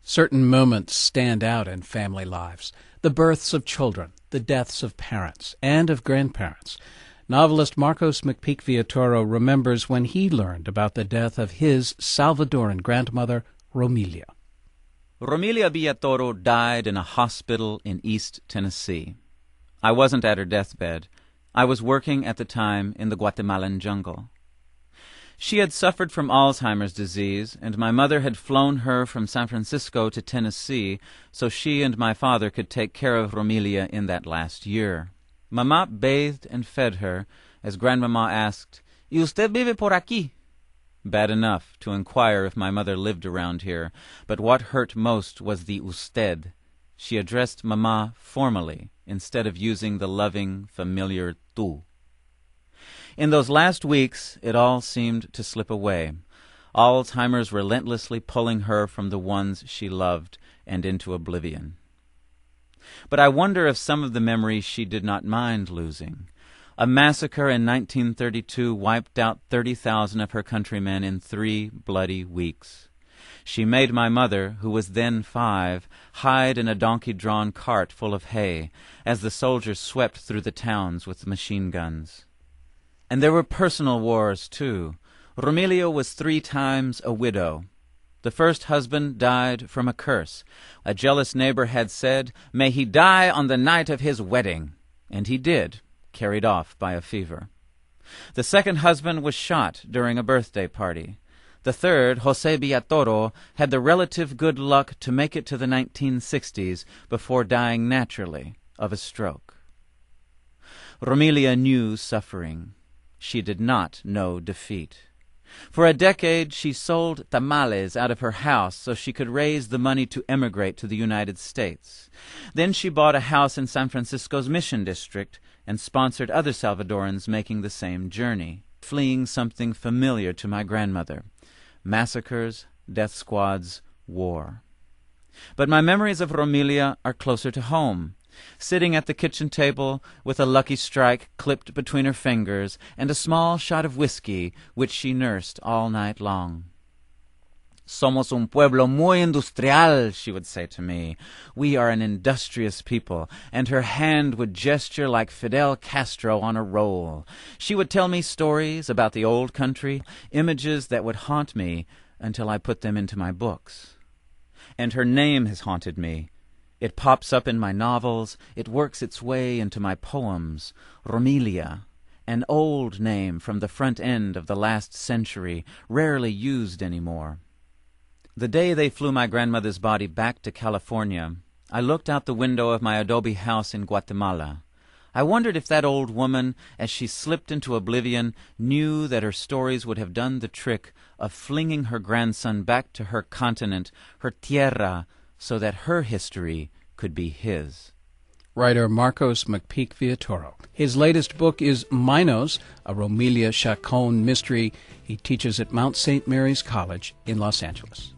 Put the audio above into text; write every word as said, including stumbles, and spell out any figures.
Certain moments stand out in family lives. The births of children, the deaths of parents and of grandparents. Novelist Marcos McPeak-Villatoro remembers when he learned about the death of his Salvadoran grandmother, Romilia. Romilia Villatoro died in a hospital in East Tennessee. I wasn't at her deathbed. I was working at the time in the Guatemalan jungle. She had suffered from Alzheimer's disease, and my mother had flown her from San Francisco to Tennessee so she and my father could take care of Romilia in that last year. Mama bathed and fed her, as Grandmama asked, "Y usted vive por aquí?" Bad enough to inquire if my mother lived around here, but what hurt most was the usted. She addressed Mama formally, instead of using the loving, familiar tú. In those last weeks, it all seemed to slip away. Alzheimer's relentlessly pulling her from the ones she loved and into oblivion. But I wonder if some of the memories she did not mind losing. A massacre in nineteen thirty-two wiped out thirty thousand of her countrymen in three bloody weeks. She made my mother, who was then five, hide in a donkey-drawn cart full of hay as the soldiers swept through the towns with machine guns. And there were personal wars, too. Romilia was three times a widow. The first husband died from a curse. A jealous neighbor had said, "May he die on the night of his wedding." And he did, carried off by a fever. The second husband was shot during a birthday party. The third, José Villatoro, had the relative good luck to make it to the nineteen sixties before dying naturally of a stroke. Romilia knew suffering. She did not know defeat. For a decade she sold tamales out of her house so she could raise the money to emigrate to the United States. Then she bought a house in San Francisco's Mission District and sponsored other Salvadorans making the same journey, fleeing something familiar to my grandmother: massacres, death squads, war. But my memories of Romilia are closer to home, sitting at the kitchen table with a Lucky Strike clipped between her fingers and a small shot of whiskey which she nursed all night long. "Somos un pueblo muy industrial," she would say to me. "We are an industrious people," and her hand would gesture like Fidel Castro on a roll. She would tell me stories about the old country, images that would haunt me until I put them into my books. And her name has haunted me. It pops up in my novels, it works its way into my poems. Romilia, an old name from the front end of the last century, rarely used anymore. The day they flew my grandmother's body back to California, I looked out the window of my adobe house in Guatemala. I wondered if that old woman, as she slipped into oblivion, knew that her stories would have done the trick of flinging her grandson back to her continent, her tierra, so that her history could be his. Writer Marcos McPeak-Villatoro. His latest book is Minos, a Romilia Chacon mystery. He teaches at Mount Saint Mary's College in Los Angeles.